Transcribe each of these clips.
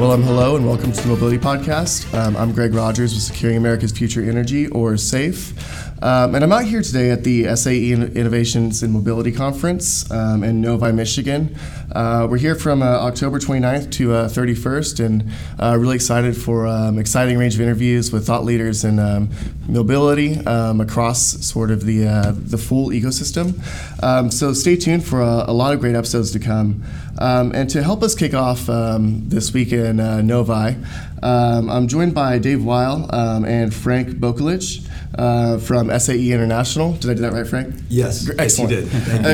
Hello and welcome to the Mobility Podcast. I'm Greg Rogers with Securing America's Future Energy, or SAFE. And I'm out here today at the SAE Innovations in Mobility Conference in Novi, Michigan. We're here from October 29th to 31st, and really excited for exciting range of interviews with thought leaders in mobility across sort of the full ecosystem. So stay tuned for a lot of great episodes to come. And to help us kick off this week in Novi, I'm joined by Dave Weil and Frank Bokulich from SAE International. Did I do that right, Frank? Yes. Excellent. Yes, you did. Thank you.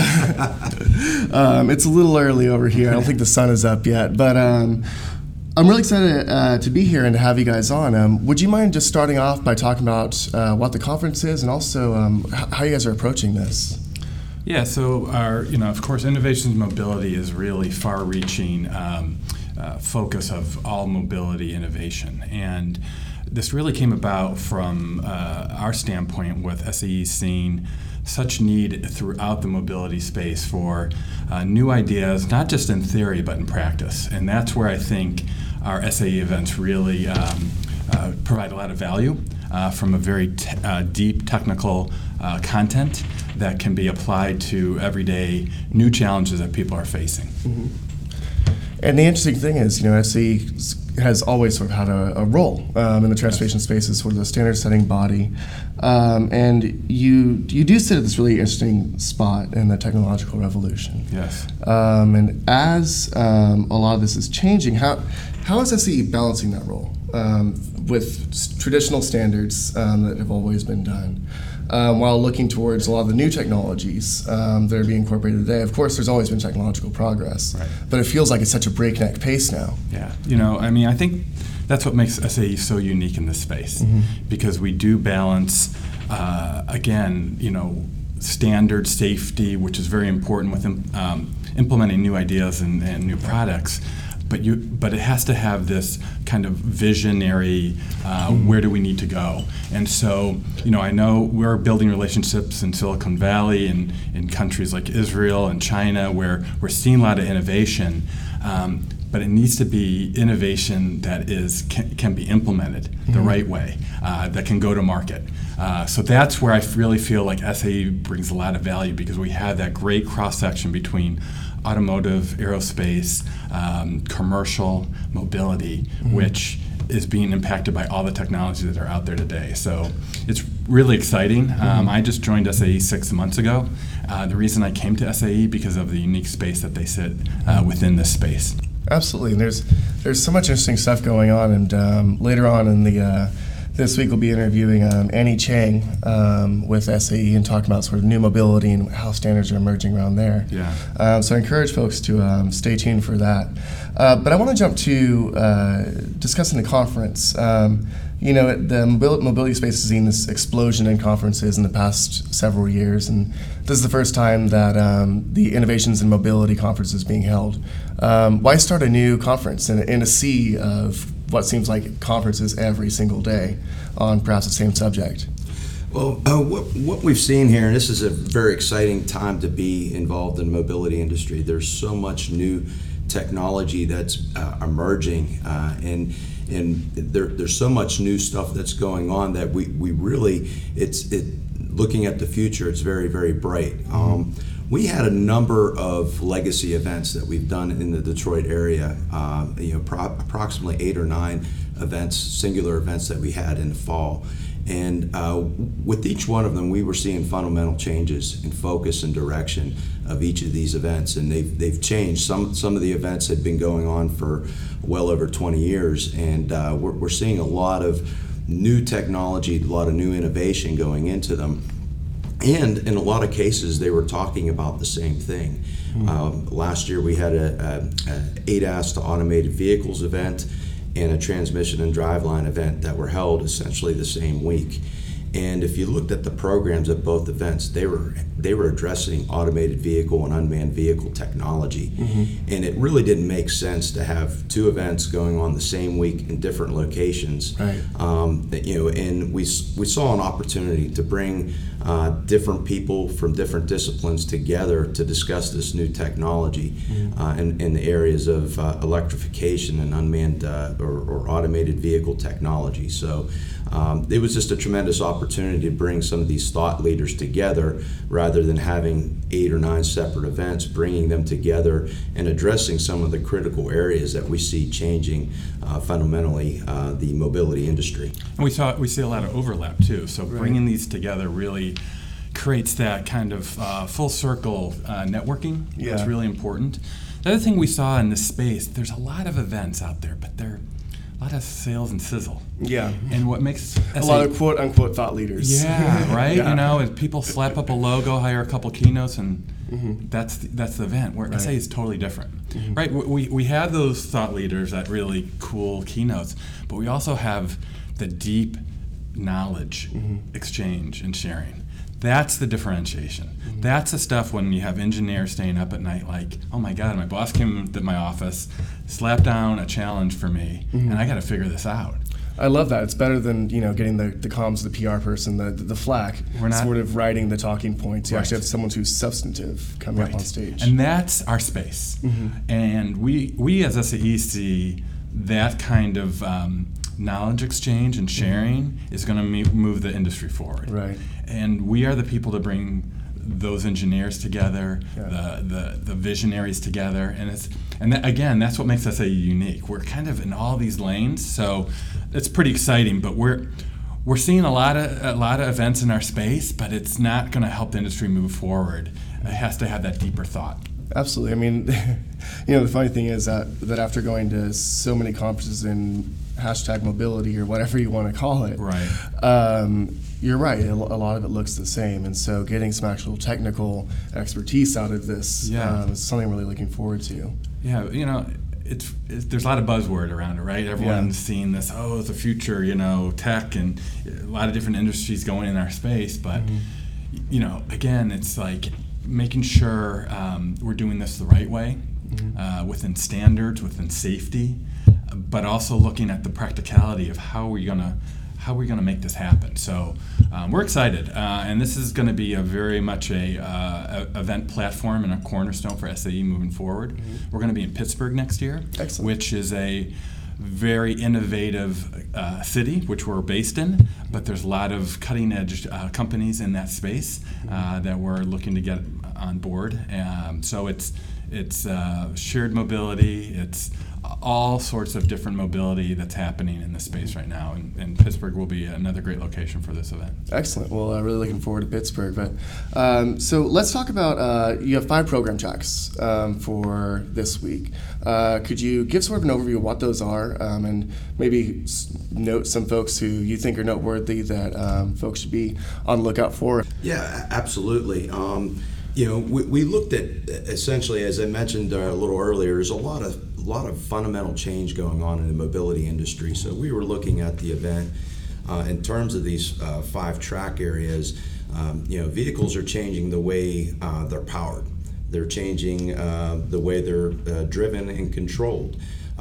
Excellent. It's a little early over here. I don't think the sun is up yet, but I'm really excited to be here and to have you guys on. Would you mind just starting off by talking about what the conference is and also how you guys are approaching this? Yeah, so of course, innovations in mobility is really far-reaching focus of all mobility innovation. And this really came about from our standpoint with SAE seeing such need throughout the mobility space for new ideas, not just in theory, but in practice. And that's where I think our SAE events really provide a lot of value from a very deep technical content that can be applied to everyday new challenges that people are facing. Mm-hmm. And the interesting thing is, SAE has always sort of had a role in the transportation space as sort of a standard-setting body, and you do sit at this really interesting spot in the technological revolution. Yes. And as a lot of this is changing, how is SAE balancing that role with traditional standards that have always been done? While looking towards a lot of the new technologies that are being incorporated today. Of course, there's always been technological progress, right, but it feels like it's such a breakneck pace now. Yeah, I think that's what makes SAE so unique in this space, because we do balance, standard safety, which is very important with implementing new ideas and new products. But it has to have this kind of visionary, where do we need to go? And so, I know we're building relationships in Silicon Valley and in countries like Israel and China where we're seeing a lot of innovation, but it needs to be innovation that can be implemented the right way, that can go to market. So that's where I really feel like SAE brings a lot of value, because we have that great cross-section between automotive, aerospace, commercial, mobility, which is being impacted by all the technologies that are out there today. So it's really exciting. I just joined SAE 6 months ago. The reason I came to SAE because of the unique space that they sit within this space. Absolutely, and there's so much interesting stuff going on, and later on in this week we'll be interviewing Annie Chang with SAE and talking about sort of new mobility and how standards are emerging around there. Yeah. So I encourage folks to stay tuned for that. But I want to jump to discussing the conference. The mobility space has seen this explosion in conferences in the past several years, and this is the first time that the Innovations in Mobility Conference is being held. Why start a new conference in a sea of what seems like conferences every single day on perhaps the same subject? Well, what we've seen here, and this is a very exciting time to be involved in the mobility industry. There's so much new technology that's emerging, and there's so much new stuff that's going on that we really, looking at the future, it's very, very bright. We had a number of legacy events that we've done in the Detroit area, approximately 8 or 9 events, singular events that we had in the fall. And with each one of them, we were seeing fundamental changes in focus and direction of each of these events, and they've changed. Some of the events had been going on for well over 20 years, and we're seeing a lot of new technology, a lot of new innovation going into them. And in a lot of cases, they were talking about the same thing. Last year, we had a ADAS to automated vehicles event and a transmission and driveline event that were held essentially the same week. And if you looked at the programs at both events, they were addressing automated vehicle and unmanned vehicle technology. And it really didn't make sense to have 2 events going on the same week in different locations. Right. And we saw an opportunity to bring different people from different disciplines together to discuss this new technology in the areas of electrification and unmanned or automated vehicle technology. So it was just a tremendous opportunity to bring some of these thought leaders together rather than having 8 or 9 separate events, bringing them together and addressing some of the critical areas that we see changing fundamentally the mobility industry. And we see a lot of overlap too. So bringing these together really creates that kind of full circle networking. Yeah. That's really important. The other thing we saw in this space, there's a lot of events out there, but they're a lot of sales and sizzle. Yeah. And what makes A lot of quote unquote thought leaders. Yeah, right. Yeah. You know, and people slap up a logo, hire a couple keynotes, and that's the event. Where SA is totally different, right? We have those thought leaders at really cool keynotes, but we also have the deep knowledge exchange and sharing. That's the differentiation. That's the stuff when you have engineers staying up at night like, oh my God, my boss came to my office, slapped down a challenge for me, and I got to figure this out. I love that. It's better than getting the comms, the PR person, the flack, We're not- sort of writing the talking points. You Right. actually have someone who's substantive coming up on stage. And that's our space. And we as SAE see that kind of knowledge exchange and sharing is going to move the industry forward. Right. And we are the people to bring those engineers together, Yeah. the visionaries together, and again, that's what makes us unique. We're kind of in all these lanes, so it's pretty exciting. But we're seeing a lot of events in our space, but it's not going to help the industry move forward. It has to have that deeper thought. Absolutely. I mean, the funny thing is that after going to so many conferences in #mobility or whatever you want to call it, Right. You're right. A lot of it looks the same, and so getting some actual technical expertise out of this is something I'm really looking forward to. Yeah, there's a lot of buzzword around it, right? Everyone's seeing this, it's the future, tech, and a lot of different industries going in our space. But, again, it's like making sure we're doing this the right way, within standards, within safety, but also looking at the practicality of how we're gonna make this happen. So we're excited, and this is going to be a very much a event platform and a cornerstone for SAE moving forward. We're going to be in Pittsburgh next year, Excellent. which is a very innovative city, which we're based in, but there's a lot of cutting edge companies in that space that we're looking to get on board. So it's shared mobility, it's all sorts of different mobility that's happening in the space right now, and Pittsburgh will be another great location for this event. Excellent. Well, really looking forward to Pittsburgh. But so let's talk about you have 5 program tracks for this week. Could you give sort of an overview of what those are, and maybe note some folks who you think are noteworthy that folks should be on the lookout for? Yeah, absolutely. We looked at essentially, as I mentioned a little earlier, there's a lot of fundamental change going on in the mobility industry. So we were looking at the event in terms of these 5 track areas. Vehicles are changing the way they're powered. They're changing the way they're driven and controlled.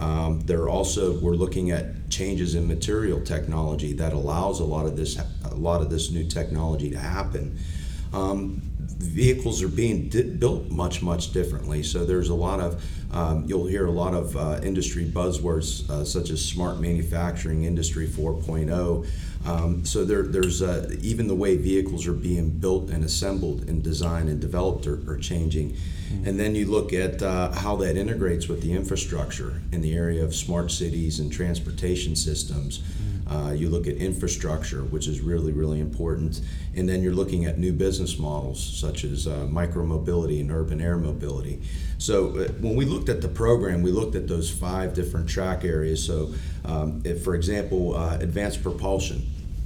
We're looking at changes in material technology that allows a lot of this new technology to happen. Vehicles are being built much differently. So there's a lot of you'll hear a lot of industry buzzwords such as smart manufacturing, Industry 4.0. So there's even the way vehicles are being built and assembled and designed and developed are changing. And then you look at how that integrates with the infrastructure in the area of smart cities and transportation systems. You look at infrastructure, which is really important. And then you're looking at new business models such as micromobility and urban air mobility. So when we looked at the program, we looked at those 5 different track areas. So if, for example, advanced propulsion.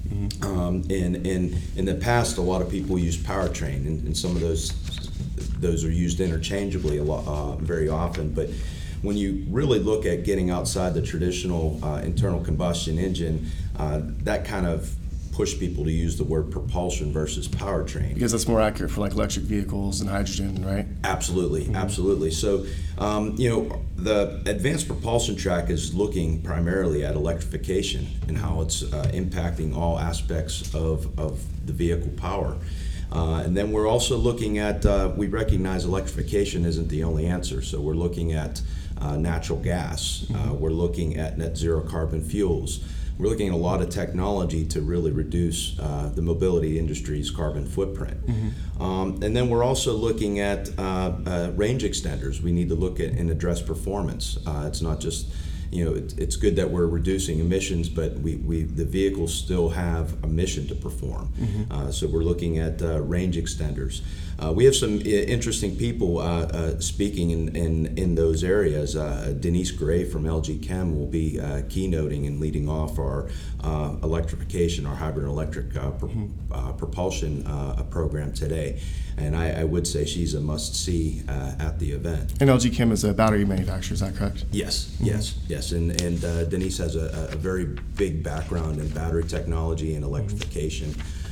In the past, a lot of people use powertrain, and some of those are used interchangeably very often. But when you really look at getting outside the traditional internal combustion engine, that kind of pushed people to use the word propulsion versus powertrain. Because that's more accurate for like electric vehicles and hydrogen, right? Absolutely. So, the advanced propulsion track is looking primarily at electrification and how it's impacting all aspects of the vehicle power. And then we're also looking at, we recognize electrification isn't the only answer, so we're looking at natural gas. We're looking at net zero carbon fuels. We're looking at a lot of technology to really reduce the mobility industry's carbon footprint. And then we're also looking at range extenders. We need to look at and address performance. It's not just, it's good that we're reducing emissions, but the vehicles still have a mission to perform. So we're looking at range extenders. We have some interesting people speaking in those areas. Denise Gray from LG Chem will be keynoting and leading off our electrification, our hybrid electric propulsion program today. And I would say she's a must-see at the event. And LG Chem is a battery manufacturer, is that correct? Yes. And Denise has a very big background in battery technology and electrification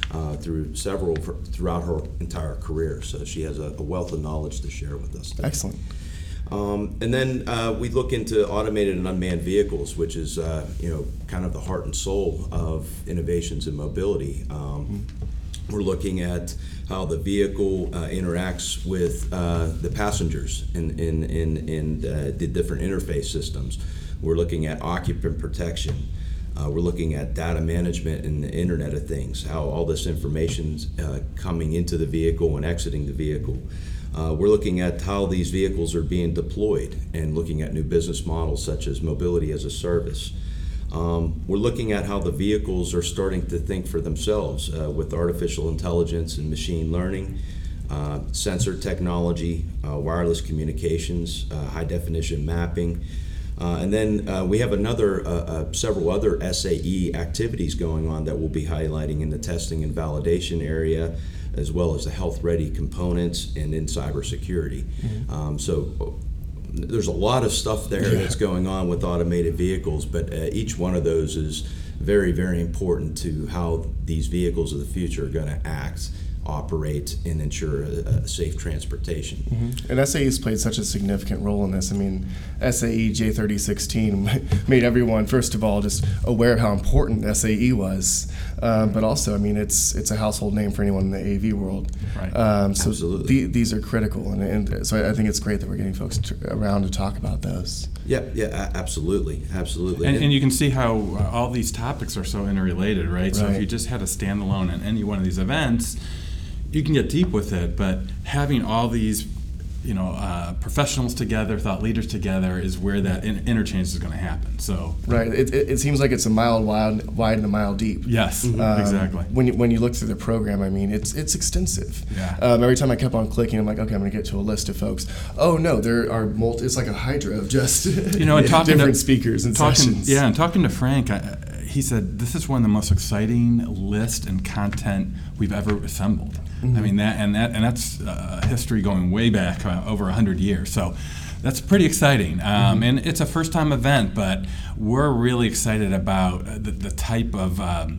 throughout her entire career. So she has a wealth of knowledge to share with us today. Excellent. And then we look into automated and unmanned vehicles, which is kind of the heart and soul of innovations in mobility. We're looking at how the vehicle interacts with the passengers in the different interface systems. We're looking at occupant protection. We're looking at data management and the Internet of Things, how all this information's coming into the vehicle and exiting the vehicle. We're looking at how these vehicles are being deployed and looking at new business models such as mobility as a service. We're looking at how the vehicles are starting to think for themselves with artificial intelligence and machine learning, sensor technology, wireless communications, high definition mapping. And then we have several other SAE activities going on that we'll be highlighting in the testing and validation area, as well as the health-ready components and in cybersecurity. So there's a lot of stuff there that's going on with automated vehicles, but each one of those is very, very important to how these vehicles of the future are going to act, operate, and ensure a safe transportation. And SAE has played such a significant role in this. I mean, SAE J3016 made everyone, first of all, just aware of how important SAE was, but also, I mean, it's a household name for anyone in the AV world. Right. So Absolutely. These are critical, and so I think it's great that we're getting folks around to talk about those. Absolutely. And you can see how all these topics are so interrelated, right? So if you just had a standalone at any one of these events, you can get deep with it, but having all these, professionals together, thought leaders together, is where that interchange is going to happen. So right, it seems like it's a mile wide and a mile deep. Yes, exactly. When you look through the program, I mean, it's extensive. Yeah. Every time I kept on clicking, I'm like, okay, I'm going to get to a list of folks. Oh no, there are it's like a hydra of just and talking different speakers and sessions. Yeah, and talking to Frank, he said this is one of the most exciting lists and content we've ever assembled. I mean that's history going way back over 100 years. So that's pretty exciting, and it's a first-time event, but we're really excited about the type of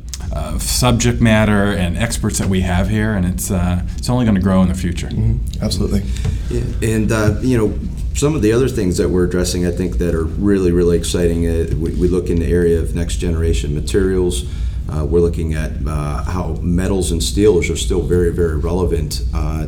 subject matter and experts that we have here, and it's only going to grow in the future. Absolutely. Yeah. And some of the other things that we're addressing, I think, that are really, really exciting. We look in the area of next generation materials. We're looking at how metals and steels are still very, very relevant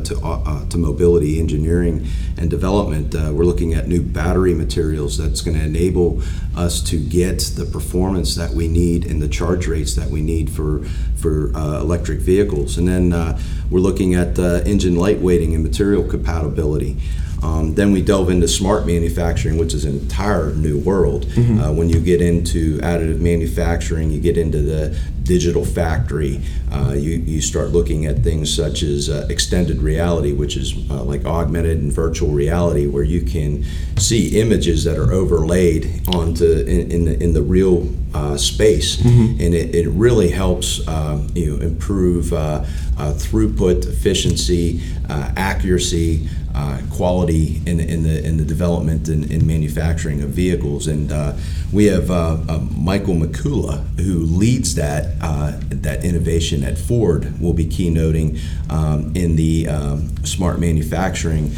to mobility engineering and development. We're looking at new battery materials that's going to enable us to get the performance that we need and the charge rates that we need for electric vehicles. And then we're looking at engine lightweighting and material compatibility. Then we delve into smart manufacturing, which is an entire new world. When you get into additive manufacturing, you get into the digital factory, you start looking at things such as extended reality, which is like augmented and virtual reality, where you can see images that are overlaid onto in the real space, and it really helps improve throughput, efficiency, accuracy, quality in the development and manufacturing of vehicles. And we have Michael McCullough, who leads that innovation at Ford, will be keynoting in the smart manufacturing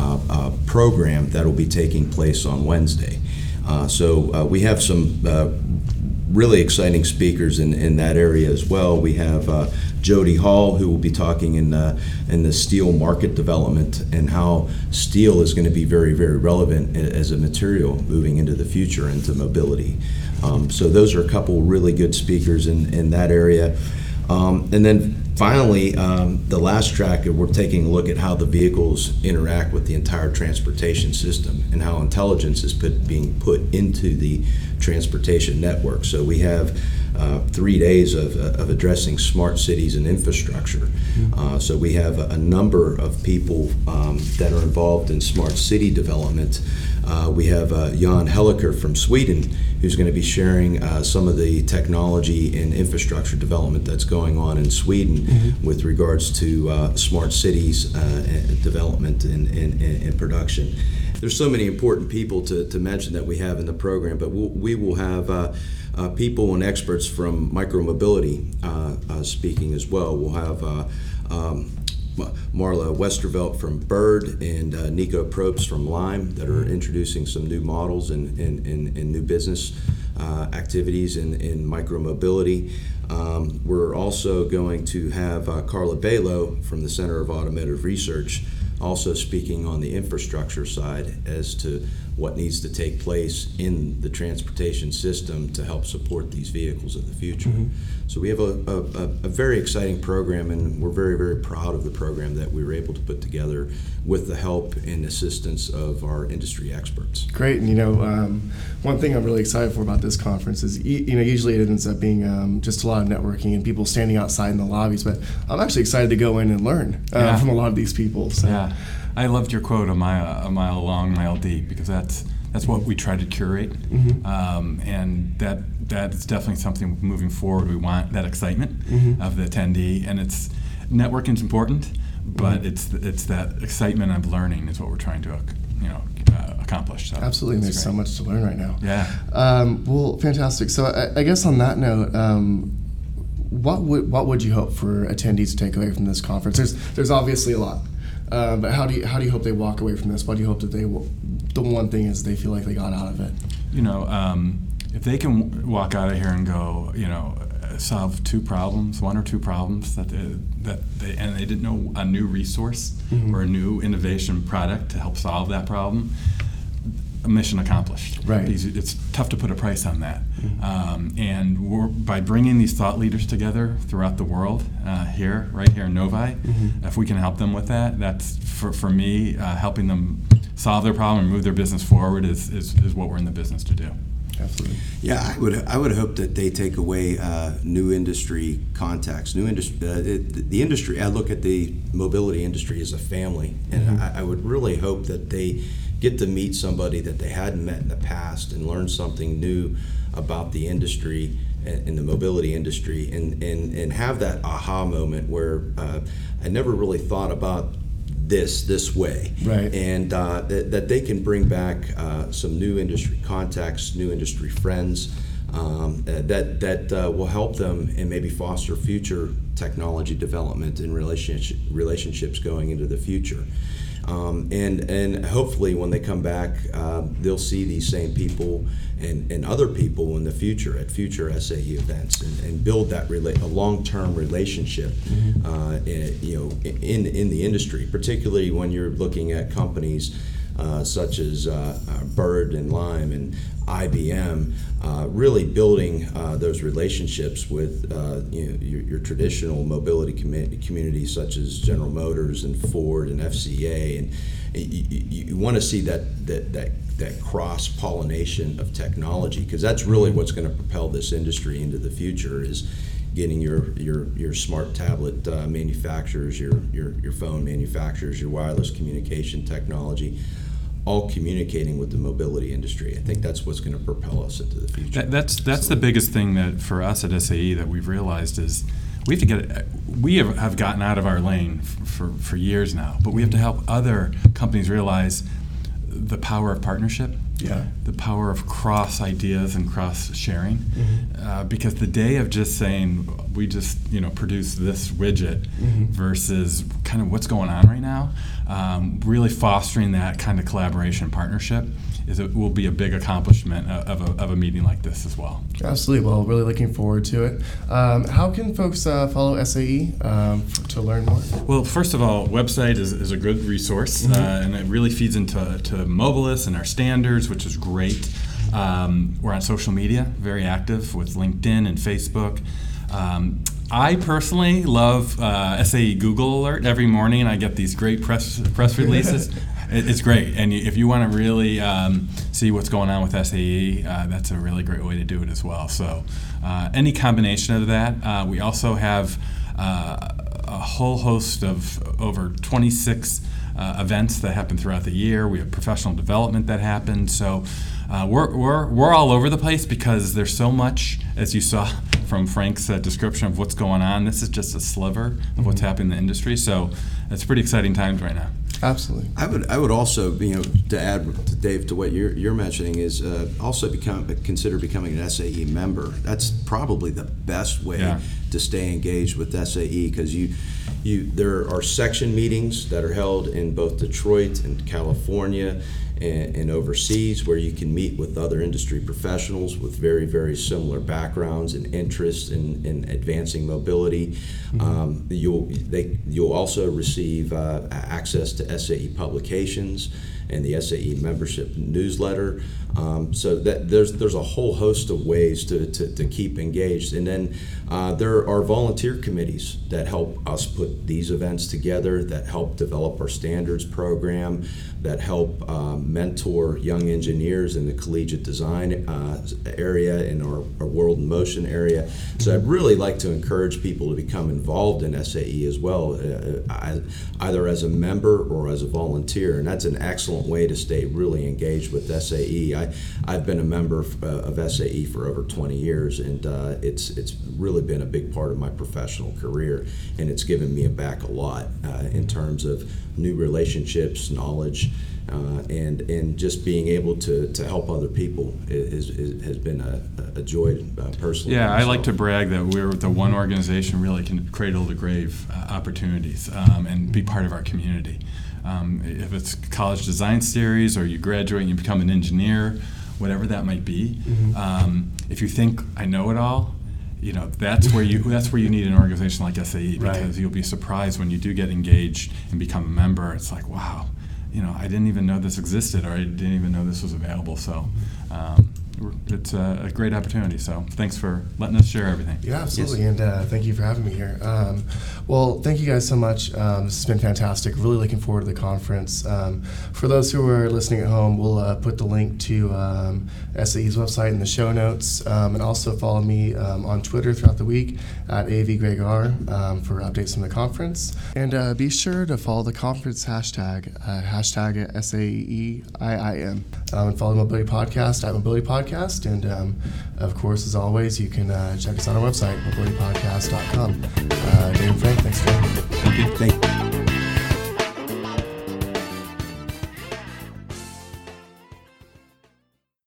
program that will be taking place on Wednesday. So we have some really exciting speakers in that area as well. We have Jody Hall, who will be talking in the steel market development and how steel is going to be very, very relevant as a material moving into the future, into mobility. So those are a couple really good speakers in that area. And then finally, the last track, we're taking a look at how the vehicles interact with the entire transportation system and how intelligence is being put into the transportation network. So we have 3 days of addressing smart cities and infrastructure. So we have a number of people that are involved in smart city development. We have Jan Helliker from Sweden, who's going to be sharing some of the technology and infrastructure development that's going on in Sweden with regards to smart cities development and production. There's so many important people to mention that we have in the program, but we will have people and experts from micromobility speaking as well. We'll have Marla Westervelt from Bird and Nico Probst from Lime that are introducing some new models and new business activities in micromobility. We're also going to have Carla Balo from the Center of Automotive Research also speaking on the infrastructure side as to what needs to take place in the transportation system to help support these vehicles of the future. So we have a very exciting program, and we're very, very proud of the program that we were able to put together with the help and assistance of our industry experts. Great, and one thing I'm really excited for about this conference is, usually it ends up being just a lot of networking and people standing outside in the lobbies, but I'm actually excited to go in and learn from a lot of these people. So. Yeah, I loved your quote, a mile long, mile deep, because that's what we try to curate, and that's definitely something moving forward. We want that excitement of the attendee, and networking's important, but it's that excitement of learning is what we're trying to accomplish. So absolutely, and there's so much to learn right now. Yeah. Well, fantastic. So I guess on that note, what would you hope for attendees to take away from this conference? There's obviously a lot. But how do you hope they walk away from this? What do you hope that the one thing is they feel like they got out of it? If they can walk out of here and go, solve one or two problems that they didn't know a new resource or a new innovation product to help solve that problem, a mission accomplished. Right. Because it's tough to put a price on that. And by bringing these thought leaders together throughout the world, right here in Novi, if we can help them with that, that's for me, helping them solve their problem and move their business forward is what we're in the business to do. Absolutely. Yeah, I would hope that they take away new industry contacts, the industry. I look at the mobility industry as a family, and I would really hope that they get to meet somebody that they hadn't met in the past and learn something new about the industry and the mobility industry, and have that aha moment where I never really thought about this way, right? And that they can bring back some new industry contacts, new industry friends that will help them and maybe foster future technology development and relationships going into the future. And hopefully when they come back, they'll see these same people and other people in the future at future SAE events and build that a long-term relationship in the industry, particularly when you're looking at companies such as Bird and Lime and IBM, really building those relationships with your traditional mobility communities such as General Motors and Ford and FCA, and you want to see that cross-pollination of technology, because that's really what's going to propel this industry into the future, is getting your smart tablet manufacturers, your phone manufacturers, your wireless communication technology, all communicating with the mobility industry. I think that's what's going to propel us into the future. That's the biggest thing that for us at SAE that we've realized is we have gotten out of our lane for years now, but we have to help other companies realize the power of partnership, the power of cross ideas and cross sharing, because the day of just saying we just produce this widget versus kind of what's going on right now, really fostering that kind of collaboration partnership it will be a big accomplishment of a meeting like this as well. Absolutely. Well, really looking forward to it. How can folks follow SAE to learn more? Well, first of all, website is a good resource, and it really feeds into Mobilis and our standards, which is great. We're on social media, very active with LinkedIn and Facebook. I personally love SAE Google Alert. Every morning I get these great press releases. It's great, and if you want to really see what's going on with SAE, that's a really great way to do it as well. So any combination of that. We also have a whole host of over 26 events that happen throughout the year. We have professional development that happens. So we're all over the place because there's so much, as you saw from Frank's description of what's going on. This is just a sliver of what's happening in the industry. So it's pretty exciting times right now. Absolutely. I would also, to add to Dave to what you're mentioning is also consider becoming an SAE member. That's probably the best way to stay engaged with SAE, because there are section meetings that are held in both Detroit and California and overseas, where you can meet with other industry professionals with very, very similar backgrounds and interests in advancing mobility. You'll also receive access to SAE publications and the SAE membership newsletter. So that there's a whole host of ways to keep engaged. And then there are volunteer committees that help us put these events together, that help develop our standards program, that help mentor young engineers in the collegiate design area, in our World in Motion area. So I'd really like to encourage people to become involved in SAE as well, either as a member or as a volunteer. And that's an excellent way to stay really engaged with SAE. I've been a member of SAE for over 20 years, and it's really been a big part of my professional career, and it's given me back a lot in terms of new relationships, knowledge, and just being able to help other people has been a joy personally. Yeah, I like to brag that we're the one organization really can cradle to grave opportunities and be part of our community. If it's college design series, or you graduate and you become an engineer, whatever that might be, if you think I know it all, that's where you need an organization like SAE, because you'll be surprised when you do get engaged and become a member. It's like, wow, I didn't even know this existed, or I didn't even know this was available. So it's a great opportunity. So thanks for letting us share everything. Yeah, absolutely. Yes. And thank you for having me here. Well, thank you guys so much. This has been fantastic. Really looking forward to the conference. For those who are listening at home, we'll put the link to SAE's website in the show notes. And also follow me on Twitter throughout the week at AVGregR for updates from the conference. And be sure to follow the conference hashtag SAEIIM. And follow the Mobility Podcast at Mobility Podcast. And of course, as always, you can check us on our website, mobilitypodcast.com. Dave and Frank, thanks for joining me. Thank you.